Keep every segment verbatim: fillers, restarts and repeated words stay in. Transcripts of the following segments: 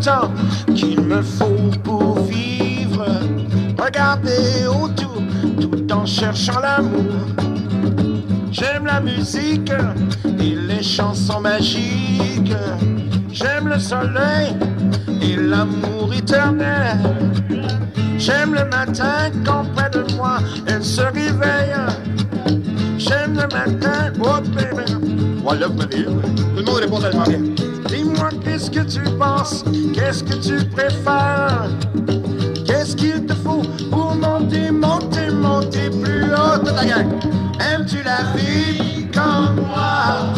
temps qu'il me faut pour vivre. Regarder autour tout en cherchant l'amour. J'aime la musique et les chansons magiques. J'aime le soleil et l'amour éternel. J'aime le matin quand près de moi elle se réveille. J'aime le matin, oh baby. Oh, I love my dear. Tout le monde répond tellement bien. Dis-moi qu'est-ce que tu penses, qu'est-ce que tu préfères? Qu'est-ce qu'il te faut pour monter, monter, monter plus haut? Toute la gang. Aimes-tu la vie comme moi?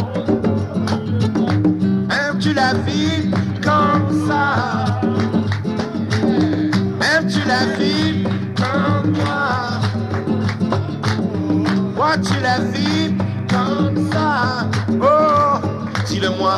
Aimes-tu la vie comme ça? Aimes-tu la vie comme moi? Vois-tu la vie comme ça? Oh, dis-le-moi.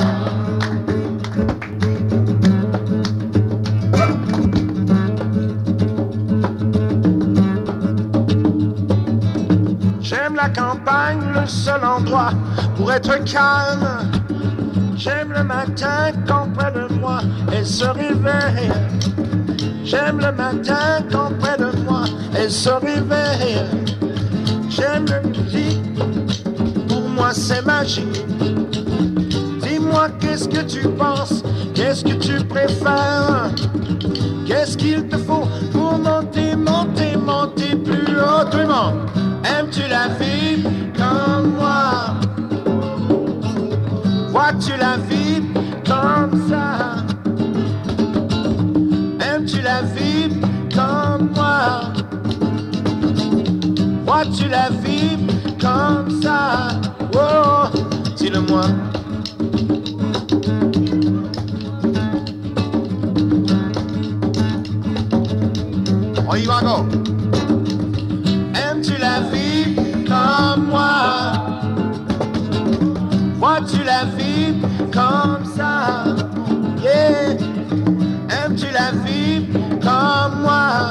J'aime la campagne, le seul endroit pour être calme. J'aime le matin quand près de moi elle se réveille. J'aime le matin quand près de moi elle se réveille. J'aime la musique, pour moi c'est magique. Dis-moi qu'est-ce que tu penses, qu'est-ce que tu préfères? Qu'est-ce qu'il te faut pour monter, monter, monter plus haut? Tout le monde. Aimes-tu la vie comme moi? Vois-tu la vie comme ça? Aimes-tu la vie comme moi? Vois-tu la vie comme ça? Oh, dis-le-moi. On y va encore. Aimes-tu la vie comme moi? Vois-tu la vie comme ça? Yeah. Aimes-tu la vie comme moi?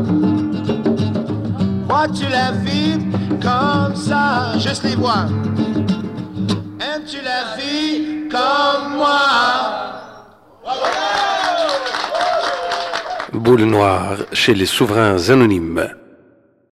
Vois-tu la vie comme ça? Juste les voix. Aimes-tu la vie comme moi? Boule noire chez les souverains anonymes.